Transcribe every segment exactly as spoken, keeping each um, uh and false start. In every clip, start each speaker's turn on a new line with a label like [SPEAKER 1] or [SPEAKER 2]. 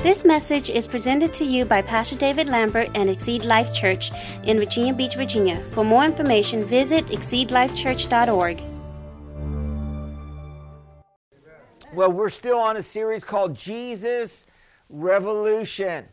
[SPEAKER 1] This message is presented to you by Pastor David Lambert and Exceed Life Church in Virginia Beach, Virginia. For more information, visit exceed life church dot org.
[SPEAKER 2] Well, we're still on a series called Jesus Revolution.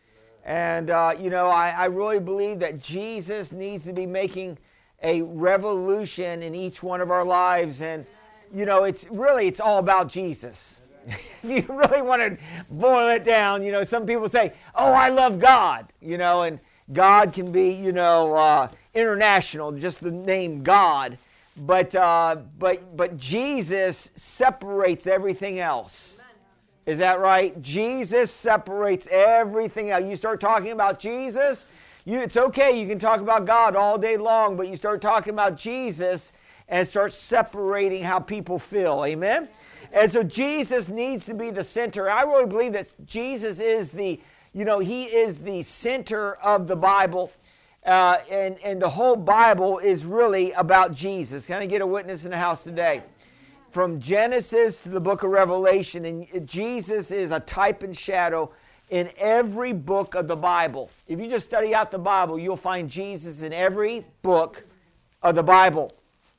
[SPEAKER 2] And, uh, you know, I, I really believe that Jesus needs to be making a revolution in each one of our lives. And, you know, it's really, it's all about Jesus. If you really want to boil it down, you know, some people say, oh, I love God, you know, and God can be, you know, uh, international, just the name God. But, uh, but, but Jesus separates everything else. Is that right? Jesus separates everything else. You start talking about Jesus, you, it's okay, you can talk about God all day long, but you start talking about Jesus and start separating how people feel. Amen? And so Jesus needs to be the center. I really believe that Jesus is the, you know, he is the center of the Bible. Uh, and, and the whole Bible is really about Jesus. Can I get a witness in the house today? From Genesis to the book of Revelation, and Jesus is a type and shadow in every book of the Bible. If you just study out the Bible, you'll find Jesus in every book of the Bible.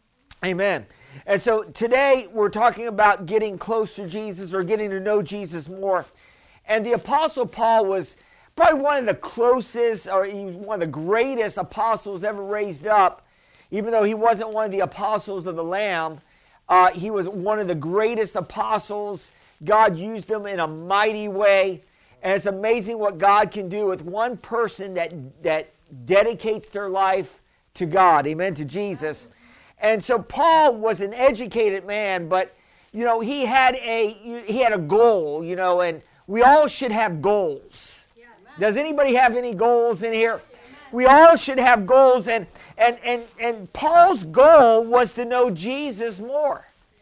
[SPEAKER 2] Amen. And so today we're talking about getting close to Jesus or getting to know Jesus more. And the Apostle Paul was probably one of the closest or he was one of the greatest apostles ever raised up. Even though he wasn't one of the apostles of the Lamb, uh, he was one of the greatest apostles. God used him in a mighty way. And it's amazing what God can do with one person that, that dedicates their life to God. Amen, to Jesus. And so Paul was an educated man, but, you know, he had a he had a goal, you know, and we all should have goals. Does anybody have any goals in here? We all should have goals, and and and, and Paul's goal was to know Jesus more.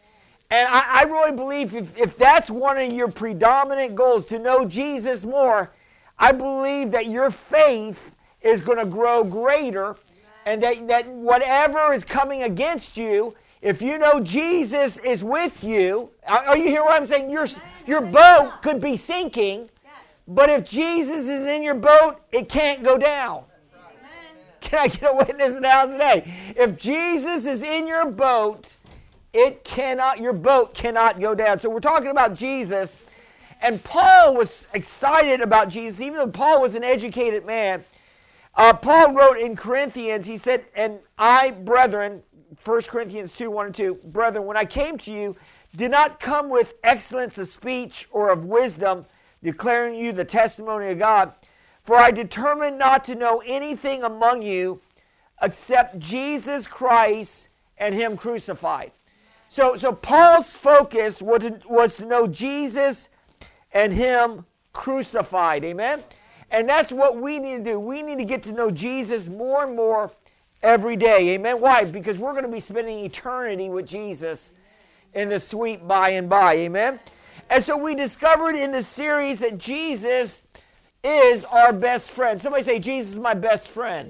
[SPEAKER 2] And I, I really believe if, if that's one of your predominant goals, to know Jesus more, I believe that your faith is going to grow greater, and that, that whatever is coming against you, if you know Jesus is with you, are you hear what I'm saying? Your, your boat could be sinking, but if Jesus is in your boat, it can't go down. Can I get a witness in the house today? If Jesus is in your boat, it cannot, your boat cannot go down. So we're talking about Jesus, and Paul was excited about Jesus, even though Paul was an educated man. Uh, Paul wrote in Corinthians, he said, and I, brethren, First Corinthians two, one and two, brethren, when I came to you, did not come with excellence of speech or of wisdom, declaring you the testimony of God. For I determined not to know anything among you except Jesus Christ and Him crucified. So, so Paul's focus was to, was to know Jesus and Him crucified. Amen? And that's what we need to do. We need to get to know Jesus more and more every day. Amen? Why? Because we're going to be spending eternity with Jesus in the sweet by and by. Amen? And so we discovered in this series that Jesus is our best friend. Somebody say, Jesus is my best friend.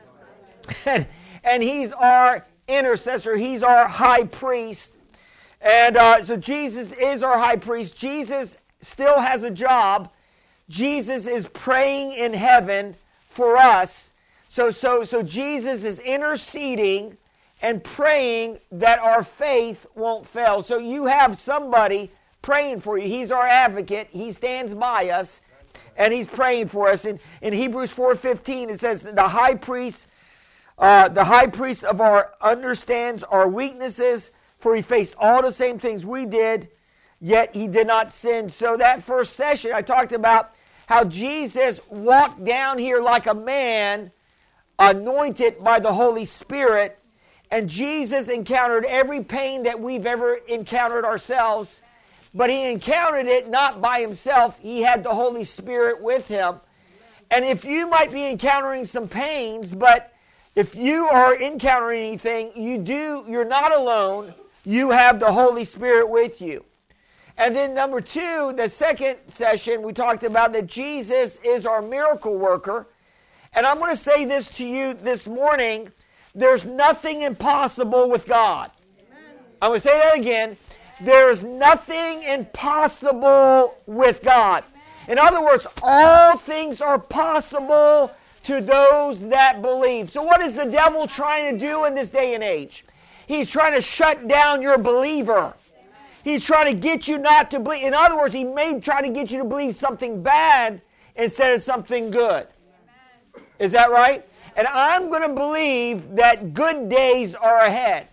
[SPEAKER 2] and, and He's our intercessor. He's our high priest. And uh, so Jesus is our high priest. Jesus still has a job. Jesus is praying in heaven for us. So, so, so Jesus is interceding and praying that our faith won't fail. So you have somebody praying for you. He's our advocate. He stands by us, and He's praying for us. In, in Hebrews four fifteen, it says, the high priest, uh, the high priest of our understands our weaknesses, for He faced all the same things we did, yet He did not sin. So that first session, I talked about how Jesus walked down here like a man anointed by the Holy Spirit, and Jesus encountered every pain that we've ever encountered ourselves, but He encountered it not by Himself. He had the Holy Spirit with Him. And if you might be encountering some pains, but if you are encountering anything, you do, you're not alone. You have the Holy Spirit with you. And then number two, the second session, we talked about that Jesus is our miracle worker. And I'm going to say this to you this morning. There's nothing impossible with God. Amen. I'm going to say that again. There's nothing impossible with God. In other words, all things are possible to those that believe. So what is the devil trying to do in this day and age? He's trying to shut down your believer. He's trying to get you not to believe. In other words, he may try to get you to believe something bad instead of something good. Is that right? And I'm going to believe that good days are ahead.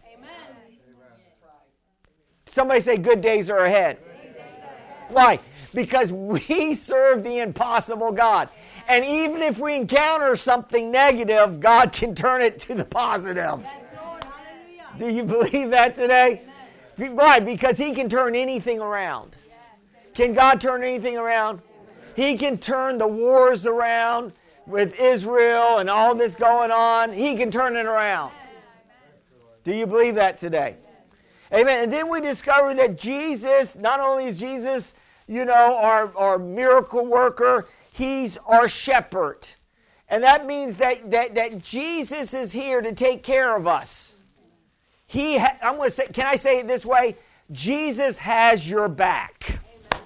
[SPEAKER 2] Somebody say good days are ahead. Why? Because we serve the impossible God. And even if we encounter something negative, God can turn it to the positive. Do you believe that today? Why? Because He can turn anything around. Can God turn anything around? He can turn the wars around with Israel and all this going on. He can turn it around. Do you believe that today? Amen. And then we discover that Jesus, not only is Jesus, you know, our, our miracle worker, He's our shepherd. And that means that, that, that Jesus is here to take care of us. He, ha- I'm going to say, can I say it this way? Jesus has your back. Amen.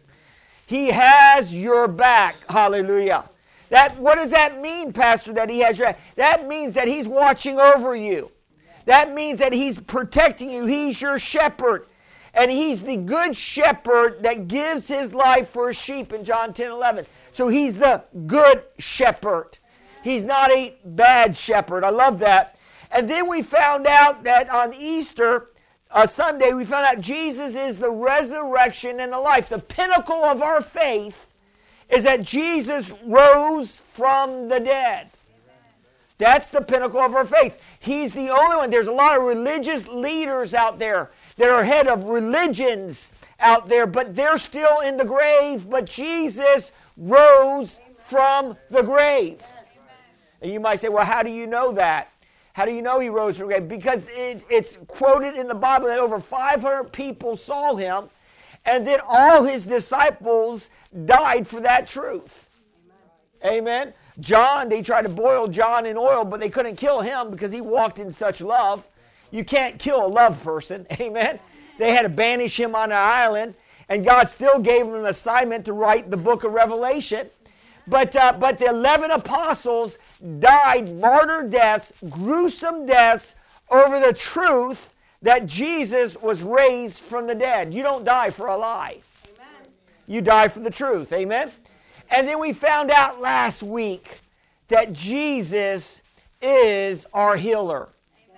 [SPEAKER 2] He has your back. Hallelujah. That, what does that mean, Pastor, that He has your back? That means that He's watching over you. That means that He's protecting you. He's your shepherd. And He's the good shepherd that gives His life for His sheep in John ten eleven. So He's the good shepherd. He's not a bad shepherd. I love that. And then we found out that on Easter uh, Sunday, we found out Jesus is the resurrection and the life. The pinnacle of our faith is that Jesus rose from the dead. That's the pinnacle of our faith. He's the only one. There's a lot of religious leaders out there that are head of religions out there, but they're still in the grave. But Jesus rose from the grave. And you might say, well, how do you know that? How do you know He rose from the grave? Because it, it's quoted in the Bible that over five hundred people saw Him, and then all His disciples died for that truth. Amen. Amen. John, they tried to boil John in oil, but they couldn't kill him because he walked in such love. You can't kill a love person. Amen. They had to banish him on an island, and God still gave him an assignment to write the book of Revelation. But uh, but the eleven apostles died martyr deaths, gruesome deaths, over the truth that Jesus was raised from the dead. You don't die for a lie. Amen. You die for the truth. Amen. And then we found out last week that Jesus is our healer.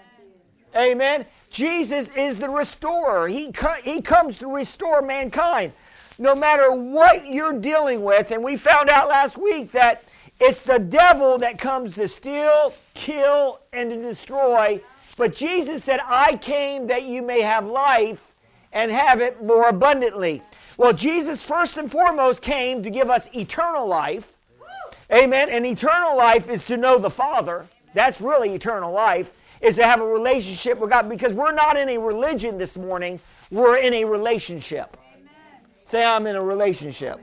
[SPEAKER 2] Amen. Amen. Jesus is the restorer. He, co- he comes to restore mankind. No matter what you're dealing with, and we found out last week that it's the devil that comes to steal, kill, and to destroy. But Jesus said, I came that you may have life and have it more abundantly. Well, Jesus first and foremost came to give us eternal life. Amen. And eternal life is to know the Father. That's really eternal life, is to have a relationship with God. Because we're not in a religion this morning. We're in a relationship. Say, I'm in a relationship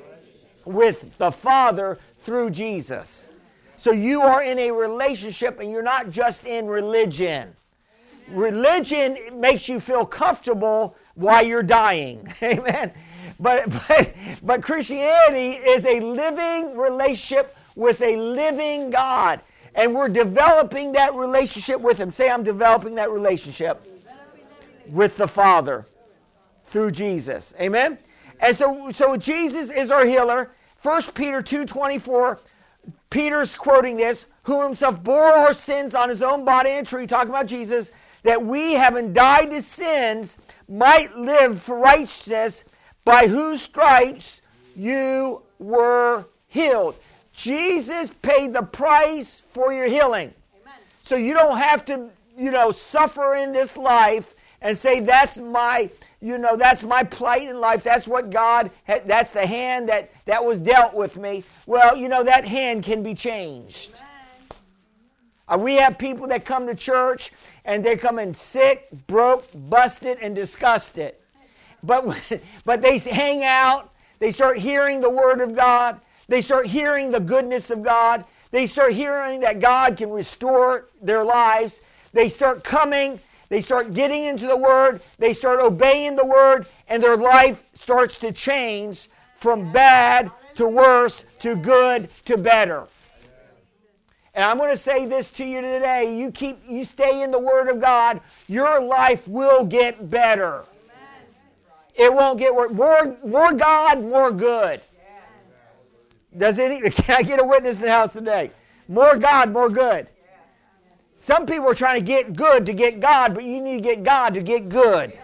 [SPEAKER 2] with the Father through Jesus. So you are in a relationship, and you're not just in religion. Religion makes you feel comfortable while you're dying. Amen. But, but, but Christianity is a living relationship with a living God. And we're developing that relationship with Him. Say, I'm developing that relationship with the Father through Jesus. Amen. And so, so Jesus is our healer. First Peter two twenty-four, Peter's quoting this, who himself bore our sins on His own body and tree, talking about Jesus, that we, having died to sins, might live for righteousness, by whose stripes you were healed. Jesus paid the price for your healing. Amen. So you don't have to, you know, suffer in this life and say, that's my, you know, that's my plight in life. That's what God, that's the hand that, that was dealt with me. Well, you know, that hand can be changed. Uh, we have people that come to church and they come in sick, broke, busted, and disgusted. But, but they hang out. They start hearing the Word of God. They start hearing the goodness of God. They start hearing that God can restore their lives. They start coming. They start getting into the Word. They start obeying the Word. And their life starts to change from bad to worse to good to better. And I'm going to say this to you today. You keep, you stay in the Word of God, your life will get better. It won't get worse. More, more God, more good. Does it? Can I get a witness in the house today? More God, more good. Some people are trying to get good to get God, but you need to get God to get good.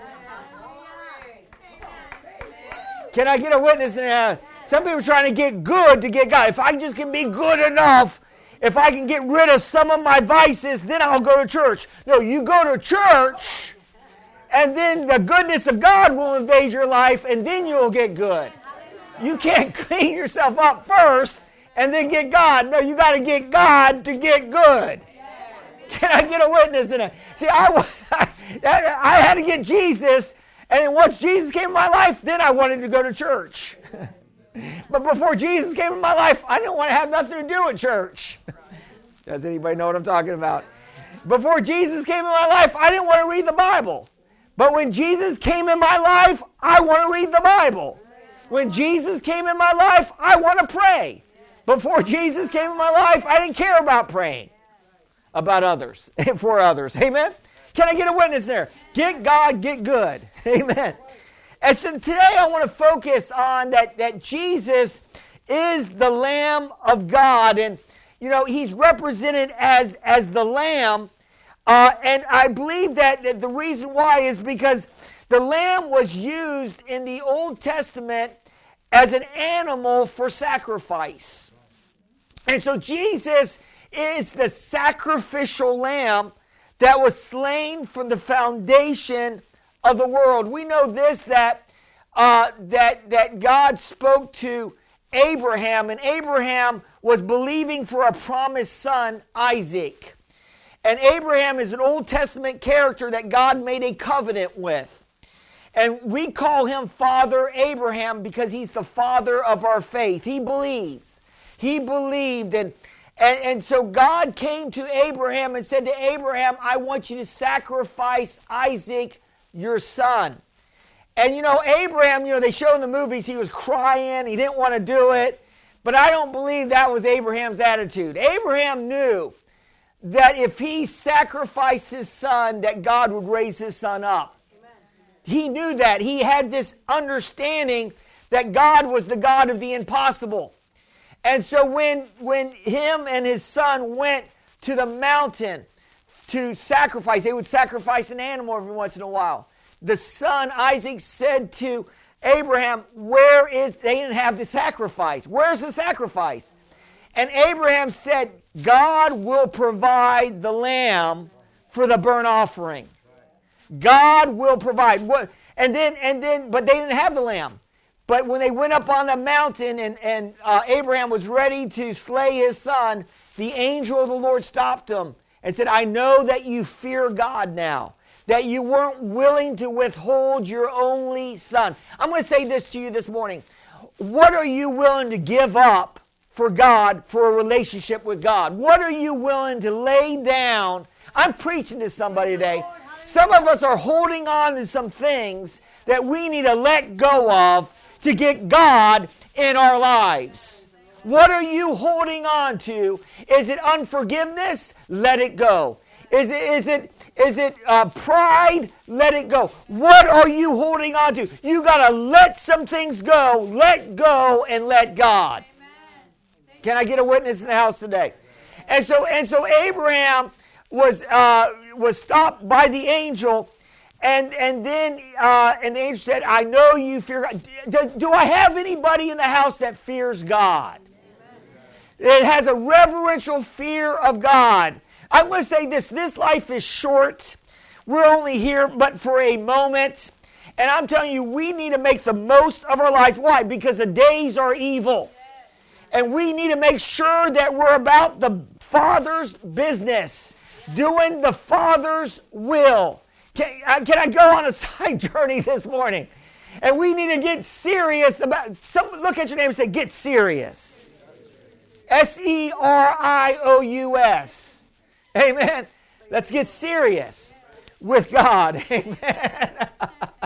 [SPEAKER 2] Can I get a witness in the house? Some people are trying to get good to get God. If I just can be good enough, if I can get rid of some of my vices, then I'll go to church. No, you go to church, and then the goodness of God will invade your life, and then you'll get good. You can't clean yourself up first and then get God. No, you got to get God to get good. Can I get a witness in it? See, I, I had to get Jesus, and then once Jesus came in my life, then I wanted to go to church. But before Jesus came in my life, I didn't want to have nothing to do with church. Does anybody know what I'm talking about? Before Jesus came in my life, I didn't want to read the Bible. But when Jesus came in my life, I want to read the Bible. When Jesus came in my life, I want to pray. Before Jesus came in my life, I didn't care about praying about others and for others. Amen? Can I get a witness there? Get God, get good. Amen. And so today I want to focus on that, that Jesus is the Lamb of God. And, you know, he's represented as, as the Lamb. Uh, and I believe that, that the reason why is because the lamb was used in the Old Testament as an animal for sacrifice. And so Jesus is the sacrificial lamb that was slain from the foundation of the world. We know this, that uh, that that God spoke to Abraham, and Abraham was believing for a promised son, Isaac. And Abraham is an Old Testament character that God made a covenant with. And we call him Father Abraham because he's the father of our faith. He believes. He believed. And, and, and so God came to Abraham and said to Abraham, I want you to sacrifice Isaac, your son. And you know, Abraham, you know, they show in the movies he was crying. He didn't want to do it. But I don't believe that was Abraham's attitude. Abraham knew that if he sacrificed his son, that God would raise his son up. Amen. He knew that. He had this understanding that God was the God of the impossible. And so when, when him and his son went to the mountain to sacrifice, they would sacrifice an animal every once in a while. The son, Isaac, said to Abraham, where is, they didn't have the sacrifice. Where's the sacrifice? And Abraham said, God will provide the lamb for the burnt offering. God will provide. What? And then, and then, but they didn't have the lamb. But when they went up on the mountain and, and uh, Abraham was ready to slay his son, the angel of the Lord stopped him and said, I know that you fear God now, that you weren't willing to withhold your only son. I'm going to say this to you this morning. What are you willing to give up for God, for a relationship with God? What are you willing to lay down? I'm preaching to somebody today. Some of us are holding on to some things that we need to let go of to get God in our lives. What are you holding on to? Is it unforgiveness? Let it go. Is it, is it, is it uh, pride? Let it go. What are you holding on to? You got to let some things go. Let go and let God. Can I get a witness in the house today? And so, and so Abraham was uh, was stopped by the angel, and and then uh, and the angel said, "I know you fear God." Do, do I have anybody in the house that fears God? It has a reverential fear of God. I want to say this: this life is short. We're only here but for a moment, and I'm telling you, we need to make the most of our life. Why? Because the days are evil. And we need to make sure that we're about the Father's business, doing the Father's will. Can, uh, can I go on a side journey this morning? And we need to get serious about, some, look at your name and say, get serious. S E R I O U S. Amen. Let's get serious with God. Amen.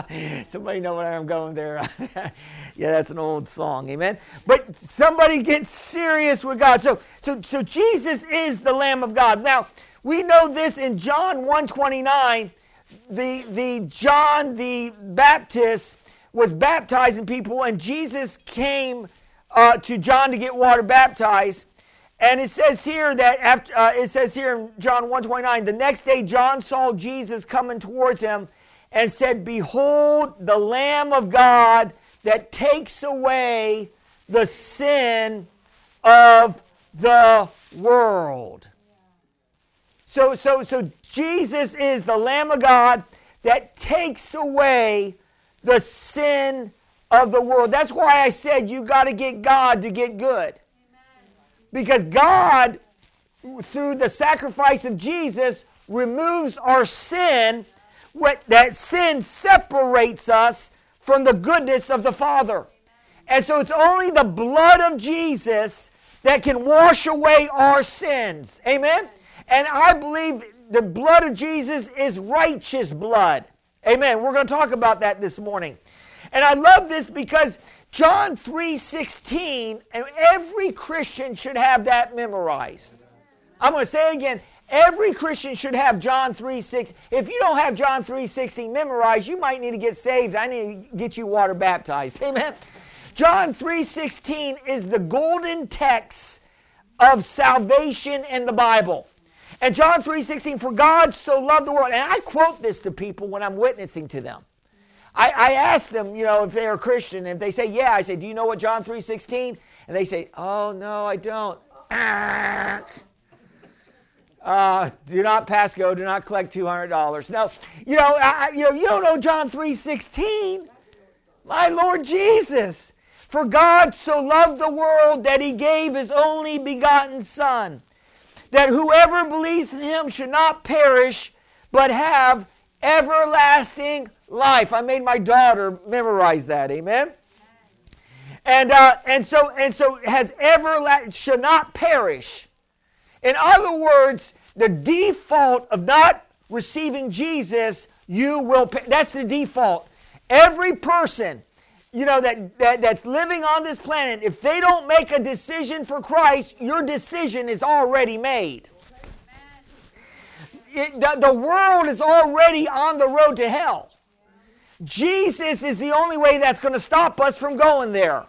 [SPEAKER 2] Somebody know where I'm going there. Yeah, that's an old song, amen. But somebody gets serious with God. So, so, so Jesus is the Lamb of God. Now, we know this in John one twenty-nine. The the John the Baptist was baptizing people, and Jesus came uh, to John to get water baptized. And it says here that after uh, it says here in John one twenty-nine, the next day John saw Jesus coming towards him and said, "Behold, the Lamb of God that takes away the sin of the world." So, so, so Jesus is the Lamb of God that takes away the sin of the world. That's why I said you got to get God to get good. Because God, through the sacrifice of Jesus, removes our sin. What that sin separates us from the goodness of the Father. And so it's only the blood of Jesus that can wash away our sins. Amen? And I believe the blood of Jesus is righteous blood. Amen. We're going to talk about that this morning. And I love this because John three sixteen, and every Christian should have that memorized. I'm going to say it again. Every Christian should have John three sixteen. If you don't have John three sixteen memorized, you might need to get saved. I need to get you water baptized. Amen. John three sixteen is the golden text of salvation in the Bible. And John three sixteen, for God so loved the world. And I quote this to people when I'm witnessing to them. I, I ask them, you know, if they're a Christian. And if they say, yeah, I say, do you know what John three sixteen? And they say, oh, no, I don't. Uh, do not pass go. Do not collect two hundred dollars. No, you know, I, you know, you don't know John three sixteen. My Lord Jesus. For God so loved the world that he gave his only begotten Son, that whoever believes in him should not perish, but have everlasting life. I made my daughter memorize that. Amen. And uh, and so and so has everlasting, should not perish. In other words, the default of not receiving Jesus, you will. That's the default. Every person, you know, that, that that's living on this planet, if they don't make a decision for Christ, your decision is already made. It, the, the world is already on the road to hell. Jesus is the only way that's going to stop us from going there.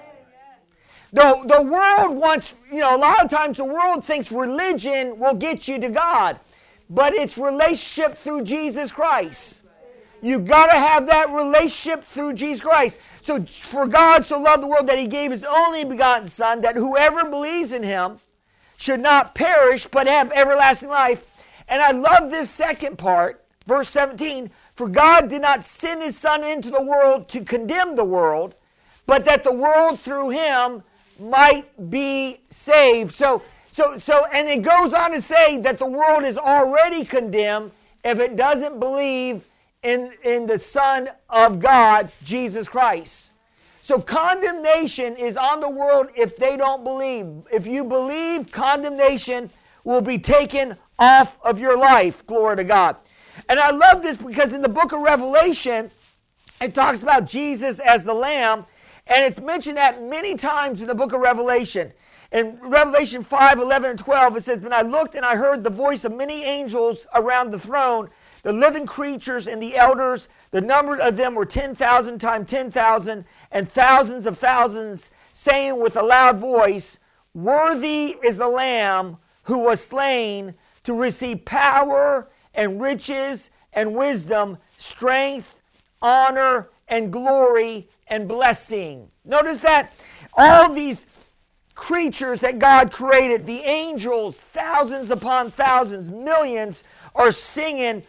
[SPEAKER 2] The, the world wants, you know, a lot of times the world thinks religion will get you to God, but it's relationship through Jesus Christ. You've got to have that relationship through Jesus Christ. So, for God so loved the world that he gave his only begotten Son, that whoever believes in him should not perish, but have everlasting life. And I love this second part, verse seventeen, for God did not send his Son into the world to condemn the world, but that the world through him might be saved. So, so, so, and it goes on to say that the world is already condemned if it doesn't believe in, in the Son of God, Jesus Christ. So condemnation is on the world if they don't believe. If you believe, condemnation will be taken off of your life. Glory to God. And I love this because in the book of Revelation, it talks about Jesus as the Lamb. And it's mentioned that many times in the book of Revelation. In Revelation five, eleven, and twelve, it says, then I looked and I heard the voice of many angels around the throne, the living creatures and the elders. The number of them were ten thousand times ten thousand, and thousands of thousands, saying with a loud voice, worthy is the Lamb who was slain to receive power and riches and wisdom, strength, honor, and glory, and blessing. Notice that all these creatures that God created, the angels, thousands upon thousands, millions, are singing,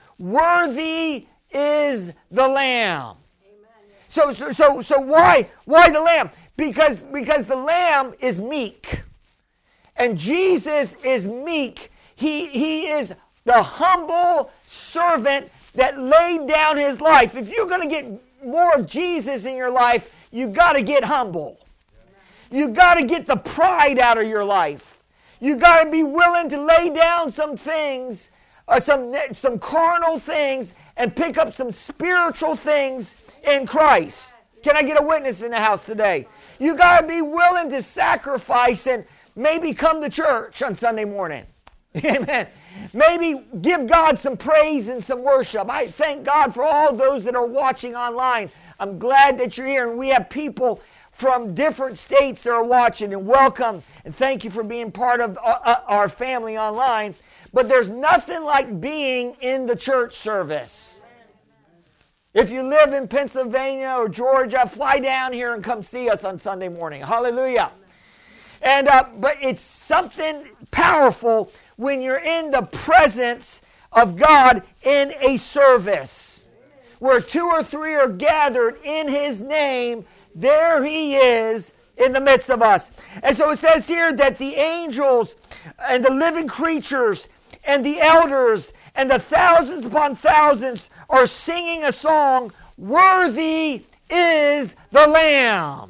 [SPEAKER 2] worthy is the Lamb. So, so, so, so why, why the Lamb? Because, because the Lamb is meek. And Jesus is meek. He, he is the humble servant that laid down his life. If you're going to get more of Jesus in your life, you got to get humble. You got to get the pride out of your life. You got to be willing to lay down some things, uh, some some carnal things, and pick up some spiritual things in Christ. Can I get a witness in the house today? You got to be willing to sacrifice and maybe come to church on Sunday morning. Amen. Maybe give God some praise and some worship. I thank God for all those that are watching online. I'm glad that you're here, and we have people from different states that are watching, and welcome, and thank you for being part of our family online. But there's nothing like being in the church service. If you live in Pennsylvania or Georgia, fly down here and come see us on Sunday morning. Hallelujah. And uh, but it's something powerful when you're in the presence of God in a service. Where two or three are gathered in His name, there He is in the midst of us. And so it says here that the angels and the living creatures and the elders and the thousands upon thousands are singing a song, "Worthy is the Lamb."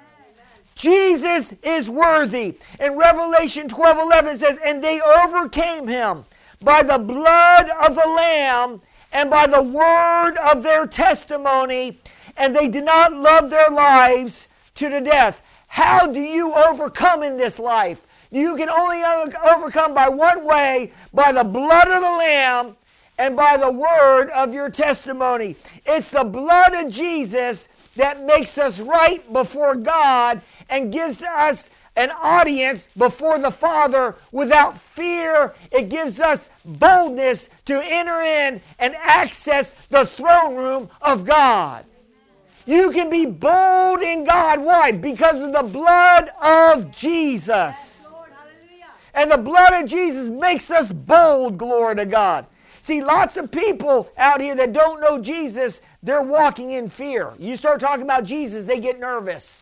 [SPEAKER 2] Jesus is worthy. In Revelation twelve eleven it says, "And they overcame Him by the blood of the Lamb and by the word of their testimony, and they did not love their lives to the death." How do you overcome in this life? You can only overcome by one way, by the blood of the Lamb and by the word of your testimony. It's the blood of Jesus that makes us right before God and gives us an audience before the Father without fear. It gives us boldness to enter in and access the throne room of God. You can be bold in God. Why? Because of the blood of Jesus. And the blood of Jesus makes us bold, glory to God. See, lots of people out here that don't know Jesus, they're walking in fear. You start talking about Jesus, they get nervous.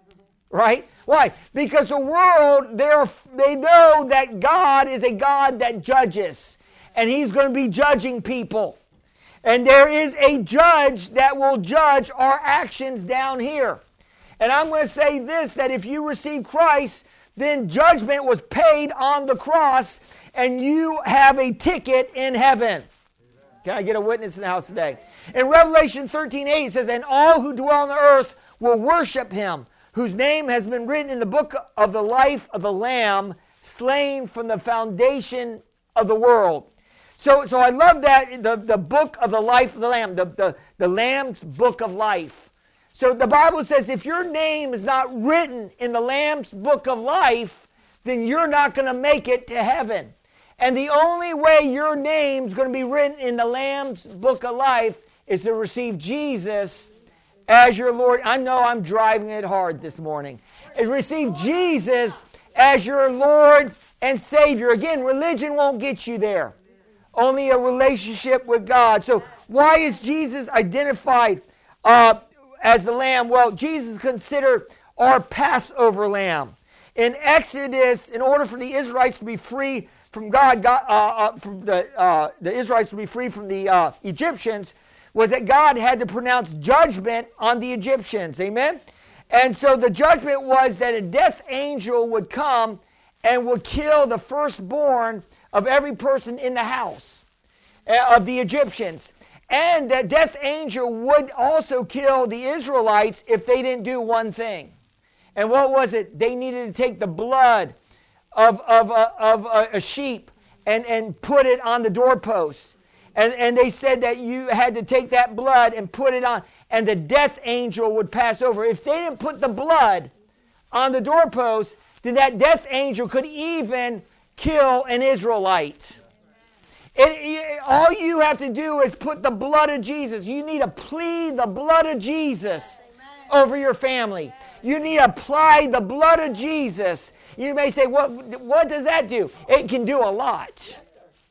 [SPEAKER 2] Right? Why? Because the world, they're, they know that God is a God that judges. And He's going to be judging people. And there is a judge that will judge our actions down here. And I'm going to say this, that if you receive Christ, then judgment was paid on the cross, and you have a ticket in heaven. Can I get a witness in the house today? In Revelation thirteen eight it says, "And all who dwell on the earth will worship Him, whose name has been written in the book of the life of the Lamb, slain from the foundation of the world." So, so I love that, the, the book of the life of the Lamb, the, the, the Lamb's book of life. So the Bible says if your name is not written in the Lamb's book of life, then you're not going to make it to heaven. And the only way your name's going to be written in the Lamb's book of life is to receive Jesus as your Lord. I know I'm driving it hard this morning. Receive Jesus as your Lord and Savior. Again, religion won't get you there. Only a relationship with God. So why is Jesus identified uh, as the Lamb? Well, Jesus is considered our Passover Lamb. In Exodus, in order for the Israelites to be free from God, God uh, uh, from the, uh, the Israelites to be free from the uh, Egyptians, was that God had to pronounce judgment on the Egyptians. Amen? And so the judgment was that a death angel would come and would kill the firstborn of every person in the house uh, of the Egyptians. And that death angel would also kill the Israelites if they didn't do one thing. And what was it? They needed to take the blood of, of, uh, of a, a sheep and, and put it on the doorposts. And, and they said that you had to take that blood and put it on, and the death angel would pass over. If they didn't put the blood on the doorpost, then that death angel could even kill an Israelite. It, it, all you have to do is put the blood of Jesus. You need to plead the blood of Jesus over your family. You need to apply the blood of Jesus. You may say, what, what does that do? It can do a lot.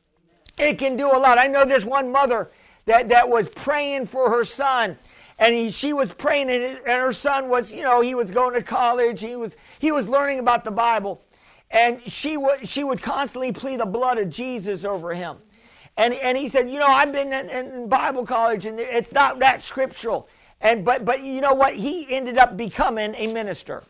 [SPEAKER 2] It can do a lot. I know this one mother that, that was praying for her son. And he, she was praying, and, and her son was, you know, he was going to college. He was he was learning about the Bible. And she would she would constantly plead the blood of Jesus over him. And and he said, you know, I've been in, in Bible college, and it's not that scriptural. And but but you know what? He ended up becoming a minister.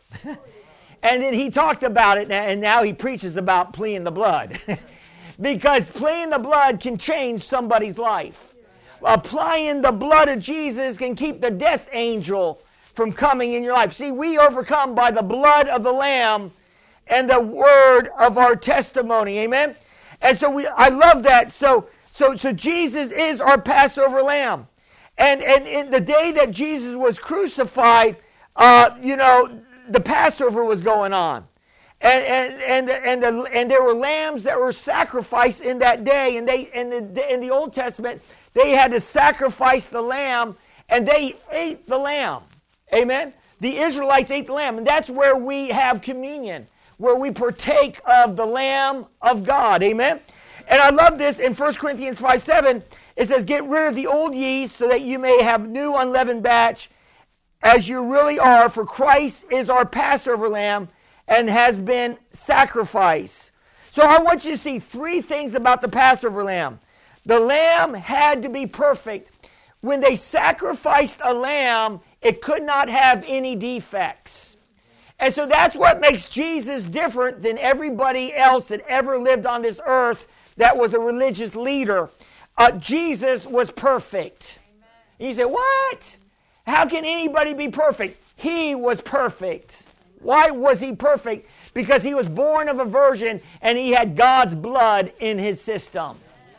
[SPEAKER 2] And then he talked about it, and now he preaches about pleading the blood. Because pleading the blood can change somebody's life. applying the blood of Jesus can keep the death angel from coming in your life. See, we overcome by the blood of the Lamb and the word of our testimony. Amen? And so we, I love that. So, so, so Jesus is our Passover lamb. And, and in the day that Jesus was crucified, uh, you know, the Passover was going on. And and and and, the, and there were lambs that were sacrificed in that day. And they in the in the Old Testament, they had to sacrifice the lamb, and they ate the lamb. Amen? The Israelites ate the lamb. And that's where we have communion, where we partake of the Lamb of God. Amen? And I love this in First Corinthians five seven. It says, get rid of the old yeast so that you may have new unleavened batch as you really are, for Christ is our Passover lamb and has been sacrificed. So I want you to see three things about the Passover lamb. The lamb had to be perfect. When they sacrificed a lamb, it could not have any defects. And so that's what makes Jesus different than everybody else that ever lived on this earth that was a religious leader. Uh, Jesus was perfect. And you say, what? How can anybody be perfect? He was perfect. Why was he perfect? Because he was born of a virgin and he had God's blood in his system.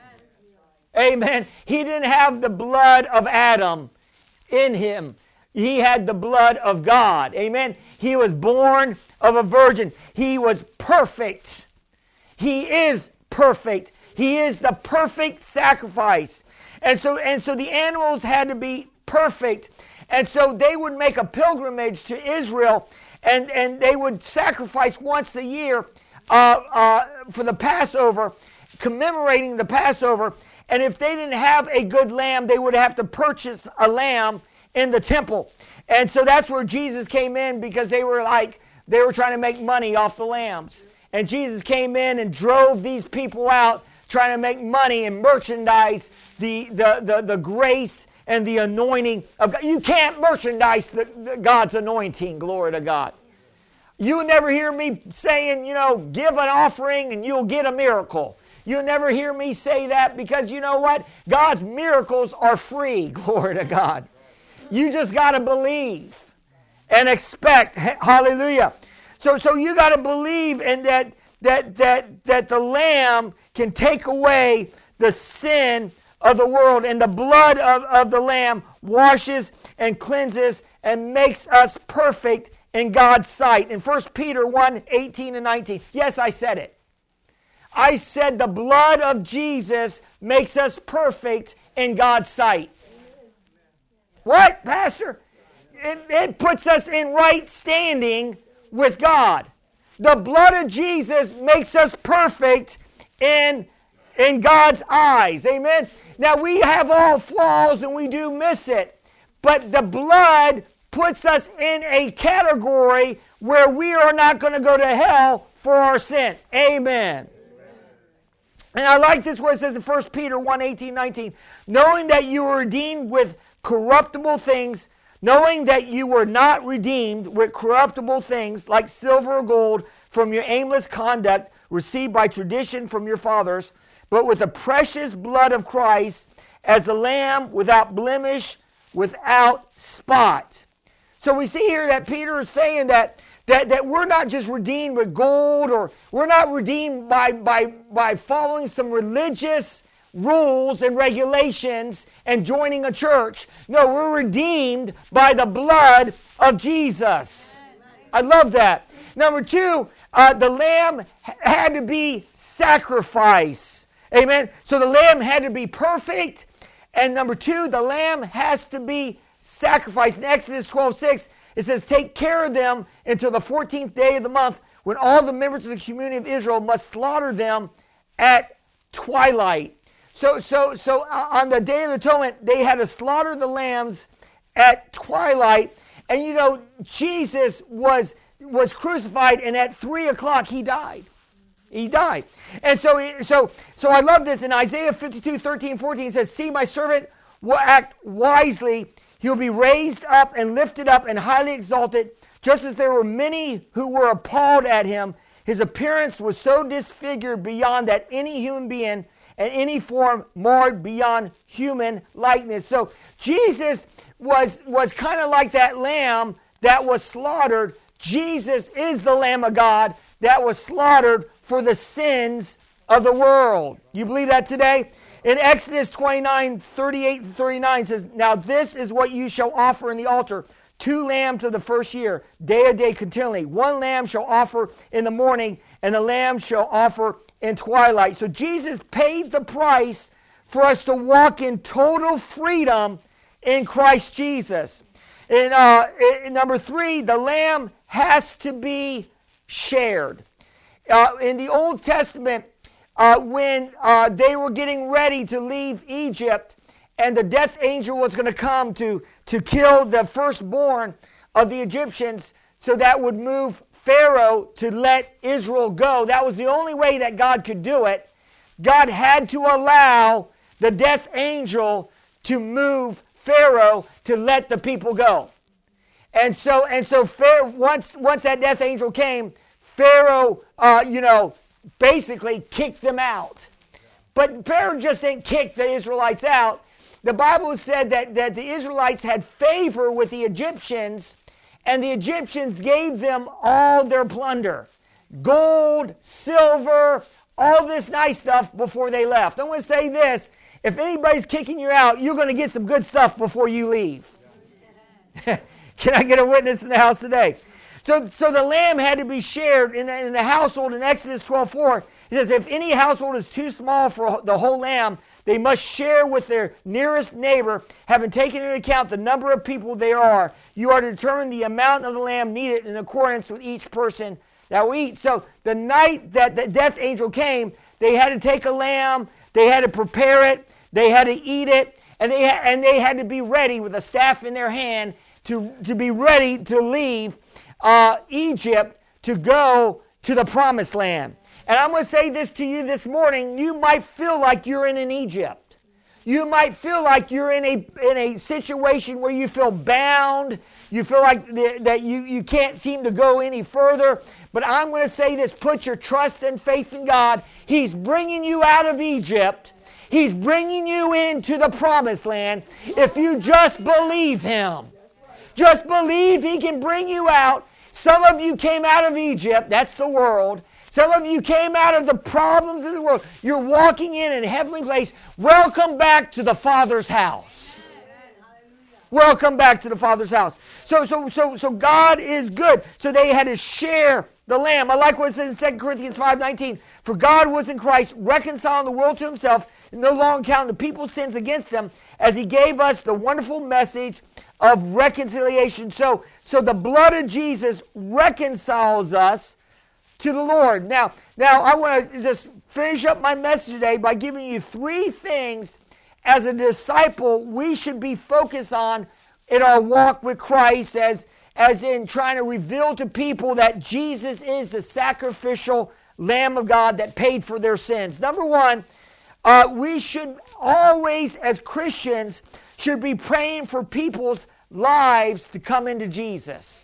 [SPEAKER 2] Amen. He didn't have the blood of Adam in him. He had the blood of God. Amen. He was born of a virgin. He was perfect. He is perfect. He is the perfect sacrifice. And so, and so the animals had to be perfect. And so they would make a pilgrimage to Israel, and, and they would sacrifice once a year uh, uh, for the Passover, commemorating the Passover. And if they didn't have a good lamb, they would have to purchase a lamb in the temple. And so that's where Jesus came in, because they were like, they were trying to make money off the lambs. And Jesus came in and drove these people out, trying to make money and merchandise the, the, the, the grace and the anointing of God. You can't merchandise the, the God's anointing, glory to God. You'll never hear me saying, you know, give an offering and you'll get a miracle. You'll never hear me say that, because you know what? God's miracles are free, glory to God. You just got to believe and expect. Hallelujah. So so you got to believe in that that that that the Lamb can take away the sin of the world, and the blood of, of the Lamb washes and cleanses and makes us perfect in God's sight. In First Peter one, eighteen and nineteen. Yes, I said it. I said the blood of Jesus makes us perfect in God's sight. What, Pastor? It, it puts us in right standing with God. The blood of Jesus makes us perfect in, in God's eyes. Amen? Now, we have all flaws and we do miss it. But the blood puts us in a category where we are not going to go to hell for our sin. Amen. And I like this where it says in First Peter one, eighteen, nineteen, knowing that you were redeemed with corruptible things, knowing that you were not redeemed with corruptible things like silver or gold from your aimless conduct received by tradition from your fathers, but with the precious blood of Christ as a lamb without blemish, without spot. So we see here that Peter is saying that That, that we're not just redeemed with gold, or we're not redeemed by, by, by following some religious rules and regulations and joining a church. No, we're redeemed by the blood of Jesus. I love that. Number two, uh, the lamb had to be sacrificed. Amen. So the lamb had to be perfect. And number two, the lamb has to be sacrificed. In Exodus twelve six, it says, take care of them until the fourteenth day of the month, when all the members of the community of Israel must slaughter them at twilight. So, so, so on the Day of Atonement, they had to slaughter the lambs at twilight. And you know, Jesus was, was crucified, and at three o'clock he died. He died. And so, so, so I love this. In Isaiah fifty-two, thirteen, fourteen, it says, see, my servant will act wisely. He'll be raised up and lifted up and highly exalted, just as there were many who were appalled at him. His appearance was so disfigured beyond that any human being, and any form marred beyond human likeness. So Jesus was, was kind of like that lamb that was slaughtered. Jesus is the Lamb of God that was slaughtered for the sins of the world. You believe that today? In Exodus twenty-nine, thirty-eight and thirty-nine says, now this is what you shall offer in the altar. Two lambs of the first year, day a day continually. One lamb shall offer in the morning, and the lamb shall offer in twilight. So Jesus paid the price for us to walk in total freedom in Christ Jesus. And uh, in number three, the lamb has to be shared. Uh, in the Old Testament, uh, when uh, they were getting ready to leave Egypt, and the death angel was going to come to, to kill the firstborn of the Egyptians, so that would move Pharaoh to let Israel go. That was the only way that God could do it. God had to allow the death angel to move Pharaoh to let the people go. And so, and so Pharaoh, once, once that death angel came, Pharaoh, uh, you know, basically kicked them out. But Pharaoh just didn't kick the Israelites out. The Bible said that, that the Israelites had favor with the Egyptians, and the Egyptians gave them all their plunder. Gold, silver, all this nice stuff before they left. I want to say this. If anybody's kicking you out, you're going to get some good stuff before you leave. Can I get a witness in the house today? So, so the lamb had to be shared in the, in the household in Exodus twelve four. It says, if any household is too small for the whole lamb, they must share with their nearest neighbor, having taken into account the number of people there are. You are to determine the amount of the lamb needed in accordance with each person that will eat. So the night that the death angel came, they had to take a lamb, they had to prepare it, they had to eat it, and they ha- and they had to be ready with a staff in their hand to, to be ready to leave uh, Egypt to go to the promised land. And I'm going to say this to you this morning. You might feel like you're in an Egypt. You might feel like you're in a in a situation where you feel bound. You feel like the, that you, you can't seem to go any further. But I'm going to say this. Put your trust and faith in God. He's bringing you out of Egypt. He's bringing you into the promised land if you just believe Him. Just believe He can bring you out. Some of you came out of Egypt. That's the world. Some of you came out of the problems of the world. You're walking in a heavenly place. Welcome back to the Father's house. Welcome back to the Father's house. So, so, so, so God is good. So they had to share the lamb. I like what it says in Second Corinthians five nineteen. For God was in Christ, reconciling the world to Himself, and no longer counting the people's sins against them, as He gave us the wonderful message of reconciliation. So, so the blood of Jesus reconciles us to the Lord. Now, now I want to just finish up my message today by giving you three things as a disciple we should be focused on in our walk with Christ, as, as in trying to reveal to people that Jesus is the sacrificial Lamb of God that paid for their sins. Number one, uh, we should always, as Christians, should be praying for people's lives to come into Jesus.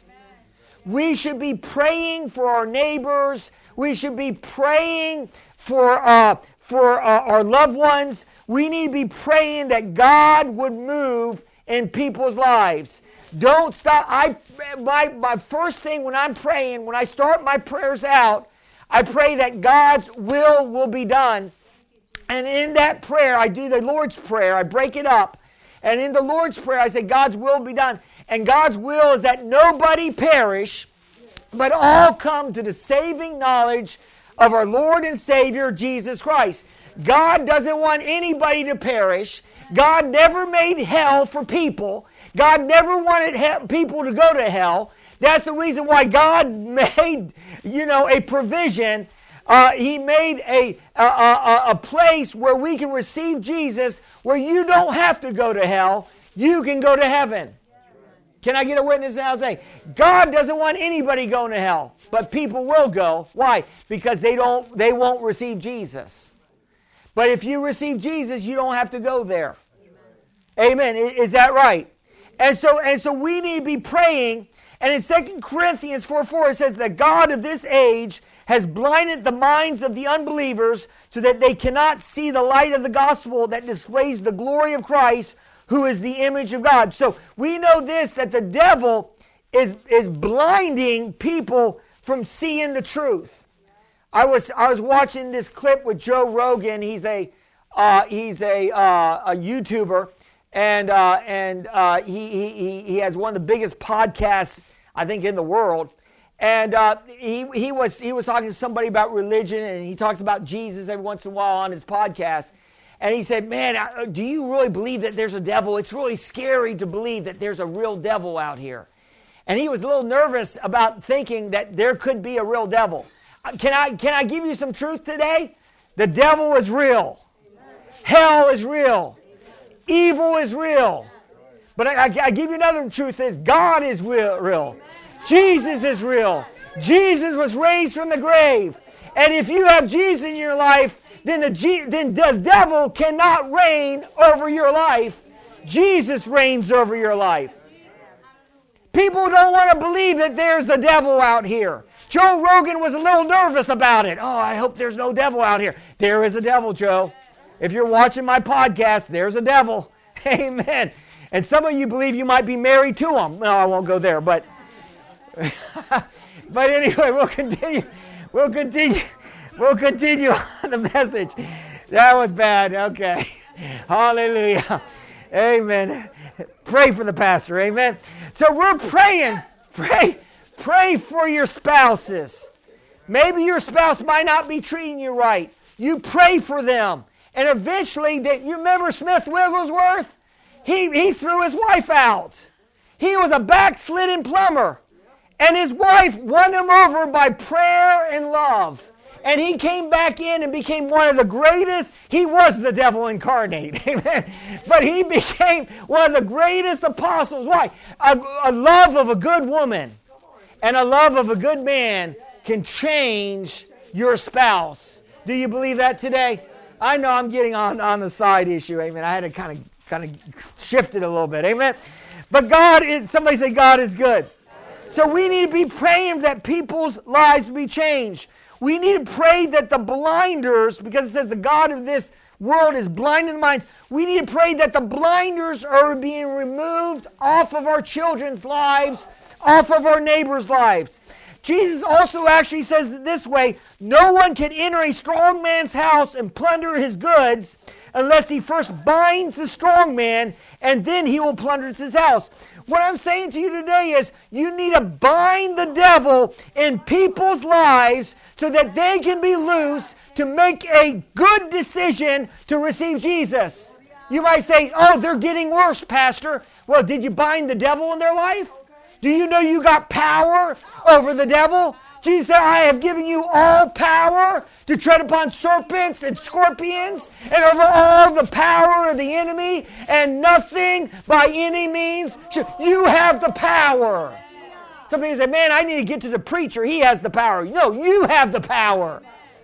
[SPEAKER 2] We should be praying for our neighbors. We should be praying for uh, for uh, our loved ones. We need to be praying that God would move in people's lives. Don't stop. I my my first thing when I'm praying, when I start my prayers out, I pray that God's will will be done. And in that prayer, I do the Lord's Prayer. I break it up. And in the Lord's Prayer, I say, God's will be done. And God's will is that nobody perish, but all come to the saving knowledge of our Lord and Savior, Jesus Christ. God doesn't want anybody to perish. God never made hell for people. God never wanted he- people to go to hell. That's the reason why God made, you know, a provision. Uh, he made a, a, a, a place where we can receive Jesus, where you don't have to go to hell. You can go to heaven. Can I get a witness now? Say, God doesn't want anybody going to hell, but people will go. Why? Because they don't. They won't receive Jesus. But if you receive Jesus, you don't have to go there. Amen. Is that right? And so, and so we need to be praying. And in Second Corinthians four four, it says, the God of this age has blinded the minds of the unbelievers so that they cannot see the light of the gospel that displays the glory of Christ, who is the image of God. So we know this, that the devil is, is blinding people from seeing the truth. I was I was watching this clip with Joe Rogan. He's a uh, he's a uh, a YouTuber, and uh, and uh, he he he has one of the biggest podcasts I think in the world. And uh, he he was he was talking to somebody about religion, and he talks about Jesus every once in a while on his podcast. And he said, "Man, do you really believe that there's a devil? It's really scary to believe that there's a real devil out here." And he was a little nervous about thinking that there could be a real devil. Can I can I give you some truth today? The devil is real. Hell is real. Evil is real. But I, I, I give you another truth is God is real, real. Jesus is real. Jesus was raised from the grave. And if you have Jesus in your life, then the, G, then the devil cannot reign over your life. Jesus reigns over your life. People don't want to believe that there's a devil out here. Joe Rogan was a little nervous about it. Oh, I hope there's no devil out here. There is a devil, Joe. If you're watching my podcast, there's a devil. Amen. And some of you believe you might be married to him. No, I won't go there, but but anyway, we'll continue. We'll continue. We'll continue on the message. That was bad. Okay. Hallelujah. Amen. Pray for the pastor. Amen. So we're praying. Pray. Pray for your spouses. Maybe your spouse might not be treating you right. You pray for them. And eventually, that you remember Smith Wigglesworth? He, he threw his wife out. He was a backslidden plumber. And his wife won him over by prayer and love. And he came back in and became one of the greatest. He was the devil incarnate. Amen. But he became one of the greatest apostles. Why? A, a love of a good woman and a love of a good man can change your spouse. Do you believe that today? I know I'm getting on, on the side issue. Amen. I had to kind of kind of shift it a little bit. Amen. But God is, somebody say God is good. So we need to be praying that people's lives be changed. We need to pray that the blinders, because it says the God of this world is blinding the minds. We need to pray that the blinders are being removed off of our children's lives, off of our neighbors' lives. Jesus also actually says it this way, no one can enter a strong man's house and plunder his goods unless he first binds the strong man, and then he will plunder his house. What I'm saying to you today is you need to bind the devil in people's lives so that they can be loose to make a good decision to receive Jesus. You might say, oh, they're getting worse, Pastor. Well, did you bind the devil in their life? Do you know you got power over the devil? Jesus said, I have given you all power to tread upon serpents and scorpions and over all the power of the enemy, and nothing by any means. You have the power. Somebody say, man, I need to get to the preacher. He has the power. No, you have the power.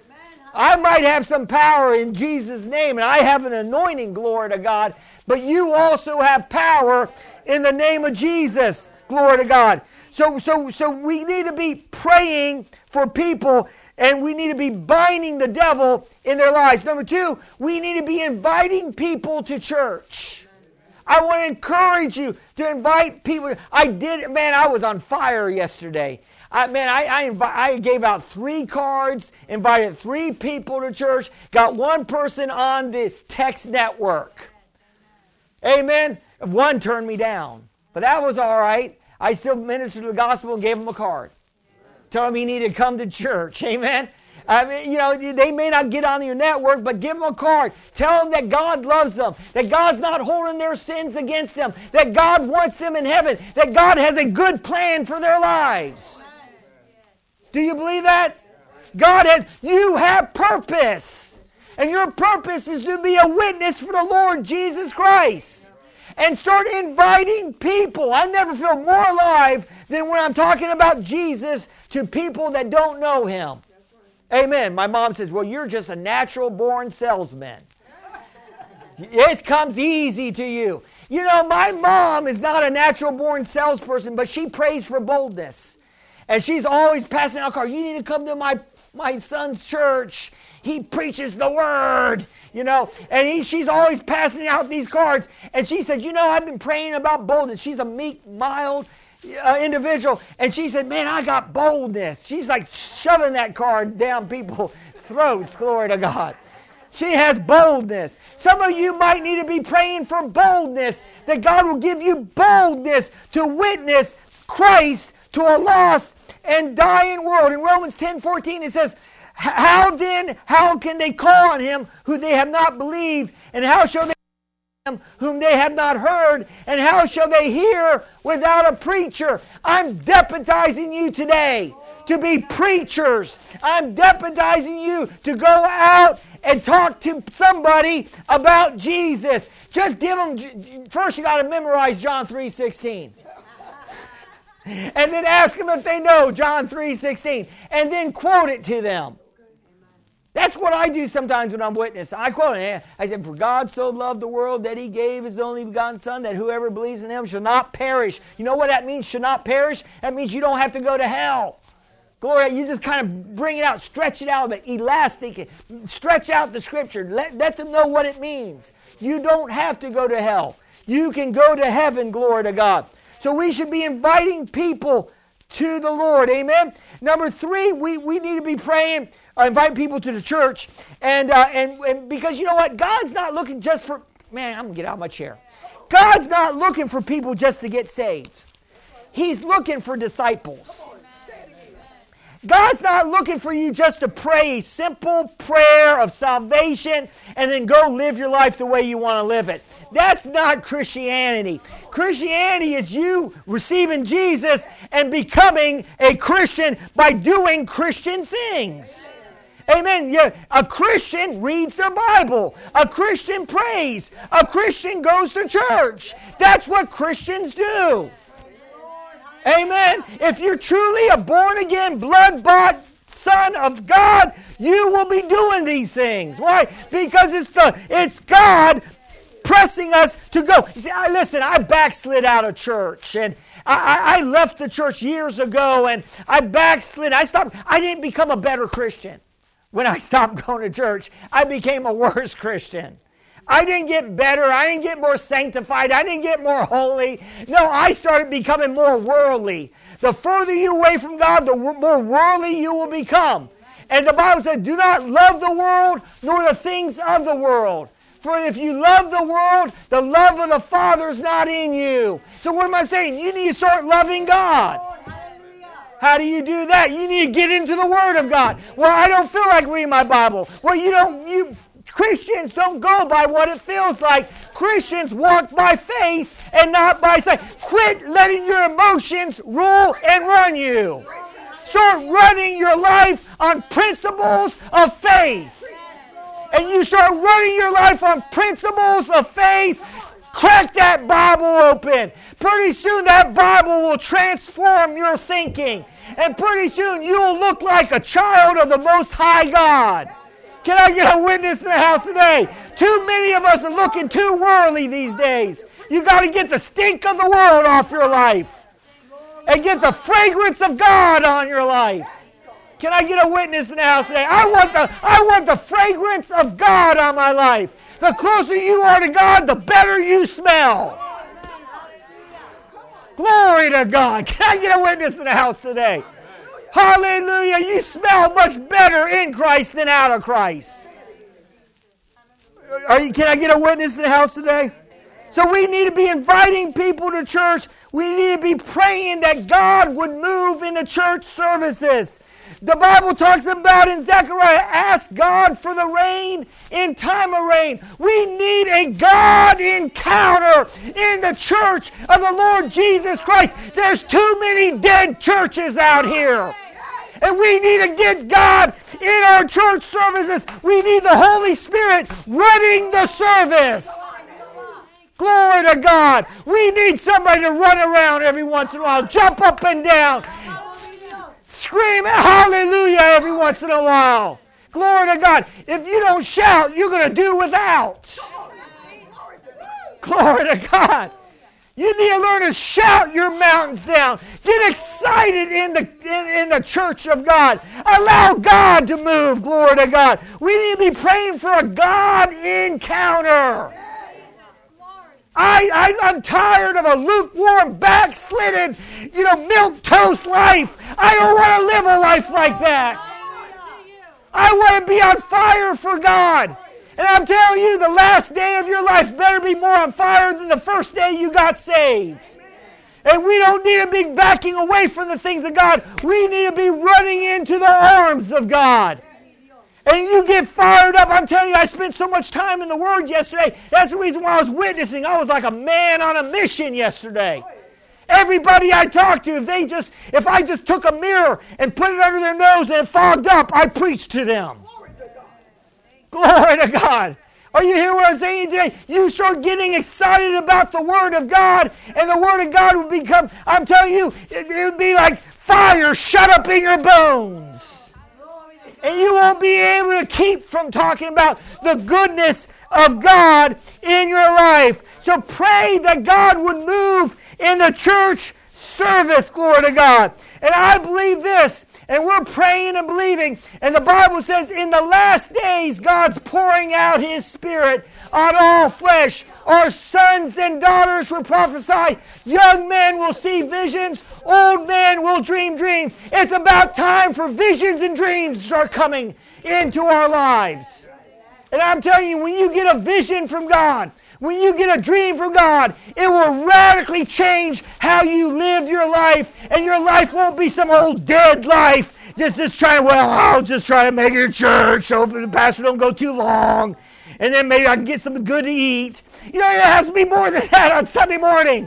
[SPEAKER 2] I might have some power in Jesus' name, and I have an anointing, glory to God, but you also have power in the name of Jesus. Glory to God. So, so, so we need to be praying for people, and we need to be binding the devil in their lives. Number two, we need to be inviting people to church. I want to encourage you to invite people. I did, man, I was on fire yesterday. I, man, I, I, invi- I gave out three cards, invited three people to church, got one person on the text network. Amen. One turned me down, but that was all right. I still ministered the gospel and gave him a card. Told him he needed to come to church. Amen. I mean, you know, they may not get on your network, but give them a card. Tell them that God loves them, that God's not holding their sins against them, that God wants them in heaven, that God has a good plan for their lives. Do you believe that? God has, you have purpose. And your purpose is to be a witness for the Lord Jesus Christ. And start inviting people. I never feel more alive than when I'm talking about Jesus to people that don't know Him. Amen. My mom says, well, you're just a natural born salesman. It comes easy to you. You know, my mom is not a natural-born salesperson, but she prays for boldness. And she's always passing out cards. You need to come to my, my son's church. He preaches the word, you know. And he, she's always passing out these cards. And she said, you know, I've been praying about boldness. She's a meek, mild uh, individual. And she said, man, I got boldness. She's like shoving that card down people's throats, glory to God. She has boldness. Some of you might need to be praying for boldness, that God will give you boldness to witness Christ to a lost and dying world. In Romans ten fourteen it says, how then, how can they call on him who they have not believed? And how shall they him whom they have not heard? And how shall they hear without a preacher? I'm deputizing you today to be preachers. I'm deputizing you to go out and talk to somebody about Jesus. Just give them, first you got to memorize John three sixteen. And then ask them if they know John three sixteen. And then quote it to them. That's what I do sometimes when I'm witnessing. I quote it. I said, for God so loved the world that he gave his only begotten Son, that whoever believes in him shall not perish. You know what that means, shall not perish? That means you don't have to go to hell. Glory, you just kind of bring it out, stretch it out, but elastic, stretch out the scripture. Let, let them know what it means. You don't have to go to hell. You can go to heaven, glory to God. So we should be inviting people to the Lord, amen? Number three, we, we need to be praying, uh, invite people to the church, and, uh, and, and because you know what? God's not looking just for, man, I'm going to get out of my chair. God's not looking for people just to get saved. He's looking for disciples. God's not looking for you just to pray a simple prayer of salvation and then go live your life the way you want to live it. That's not Christianity. Christianity is you receiving Jesus and becoming a Christian by doing Christian things. Amen. Yeah, a Christian reads their Bible. A Christian prays. A Christian goes to church. That's what Christians do. Amen. If you're truly a born-again, blood-bought son of God, you will be doing these things. Why? Because it's the it's God pressing us to go. You see, I listen, I backslid out of church, and I, I, I left the church years ago, and I backslid. I stopped. I didn't become a better Christian when I stopped going to church. I became a worse Christian. I didn't get better. I didn't get more sanctified. I didn't get more holy. No, I started becoming more worldly. The further you away from God, the more worldly you will become. And the Bible said, do not love the world nor the things of the world. For if you love the world, the love of the Father is not in you. So what am I saying? You need to start loving God. How do you do that? You need to get into the Word of God. Well, I don't feel like reading my Bible. Well, you don't... you. Christians don't go by what it feels like. Christians walk by faith and not by sight. Quit letting your emotions rule and run you. Start running your life on principles of faith. And you start running your life on principles of faith, crack that Bible open. Pretty soon that Bible will transform your thinking. And pretty soon you'll look like a child of the Most High God. Can I get a witness in the house today? Too many of us are looking too worldly these days. You got to get the stink of the world off your life and get the fragrance of God on your life. Can I get a witness in the house today? I want the, I want the fragrance of God on my life. The closer you are to God, the better you smell. Glory to God. Can I get a witness in the house today? Hallelujah. You smell much better in Christ than out of Christ. Are you, can I get a witness in the house today? So we need to be inviting people to church. We need to be praying that God would move in the church services. The Bible talks about in Zechariah, ask God for the rain in time of rain. We need a God encounter in the church of the Lord Jesus Christ. There's too many dead churches out here. And we need to get God in our church services. We need the Holy Spirit running the service. Glory to God. We need somebody to run around every once in a while, jump up and down, scream hallelujah every once in a while. Glory to God. If you don't shout, you're going to do without. Glory to God. You need to learn to shout your mountains down. Get excited in the in, in the church of God. Allow God to move. Glory to God. We need to be praying for a God encounter. I, I, I'm tired of a lukewarm, backslidden, you know, milquetoast life. I don't want to live a life like that. I want to be on fire for God. And I'm telling you, the last day of your life better be more on fire than the first day you got saved. And we don't need to be backing away from the things of God. We need to be running into the arms of God. And you get fired up. I'm telling you, I spent so much time in the Word yesterday. That's the reason why I was witnessing. I was like a man on a mission yesterday. Everybody I talked to, if they just, if I just took a mirror and put it under their nose and it fogged up, I preached to them. Glory to God. Are you hearing what I'm saying today? You start getting excited about the Word of God, and the Word of God will become, I'm telling you, it, it would be like fire shut up in your bones. And you won't be able to keep from talking about the goodness of God in your life. So pray that God would move in the church service, glory to God. And I believe this, and we're praying and believing, and the Bible says in the last days God's pouring out His Spirit on all flesh. Our sons and daughters will prophesy. Young men will see visions. Old men will dream dreams. It's about time for visions and dreams to start coming into our lives. And I'm telling you, when you get a vision from God, when you get a dream from God, it will radically change how you live your life, and your life won't be some old dead life. Just, just trying to, well, I'll just try to make it a church so the pastor don't go too long, and then maybe I can get something good to eat. You know, it has to be more than that on Sunday morning.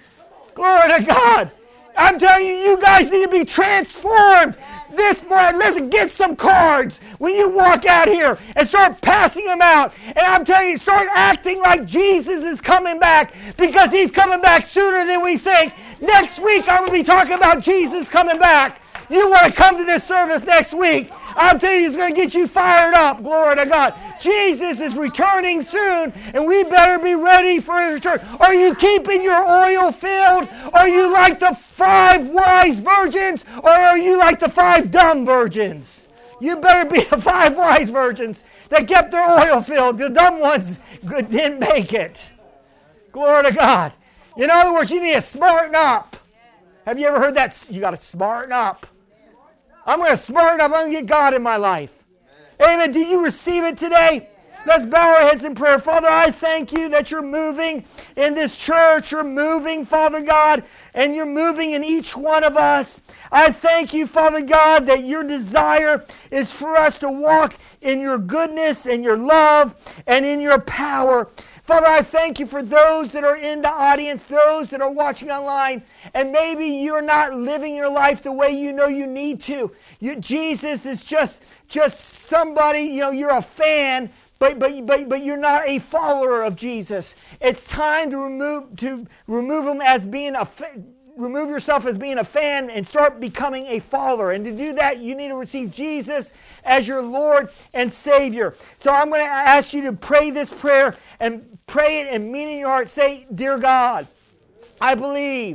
[SPEAKER 2] Glory to God. I'm telling you, you guys need to be transformed this morning. Listen, get some cards when you walk out here and start passing them out. And I'm telling you, start acting like Jesus is coming back, because He's coming back sooner than we think. Next week, I'm going to be talking about Jesus coming back. You want to come to this service next week, I'm telling you, it's going to get you fired up. Glory to God. Jesus is returning soon, and we better be ready for His return. Are you keeping your oil filled? Are you like the five wise virgins, or are you like the five dumb virgins? You better be the five wise virgins that kept their oil filled. The dumb ones didn't make it. Glory to God. In other words, you need to smarten up. Have you ever heard that? You got to smarten up. I'm going to smarten up. I'm going to get God in my life. Amen. Do you receive it today? Let's bow our heads in prayer. Father, I thank you that you're moving in this church. You're moving, Father God, and you're moving in each one of us. I thank you, Father God, that your desire is for us to walk in your goodness and your love and in your power. Father, I thank you for those that are in the audience, those that are watching online, and maybe you're not living your life the way you know you need to. You, Jesus is just, just somebody, you know, you're a fan, but, but, but, but you're not a follower of Jesus. It's time to remove, to remove him as being a remove yourself as being a fan and start becoming a follower. And to do that, you need to receive Jesus as your Lord and Savior. So I'm going to ask you to pray this prayer and pray it and mean in your heart. Say, Dear God, I believe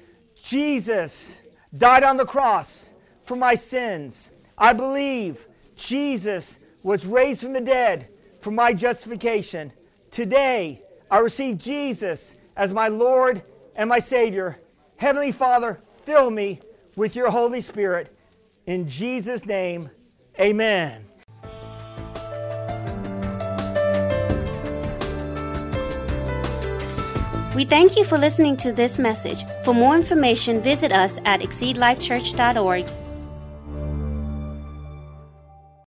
[SPEAKER 2] Jesus died on the cross for my sins. I believe Jesus was raised from the dead for my justification. Today, I receive Jesus as my Lord and my Savior. Heavenly Father, fill me with your Holy Spirit. In Jesus' name, amen.
[SPEAKER 1] We thank you for listening to this message. For more information, visit us at exceed life church dot org.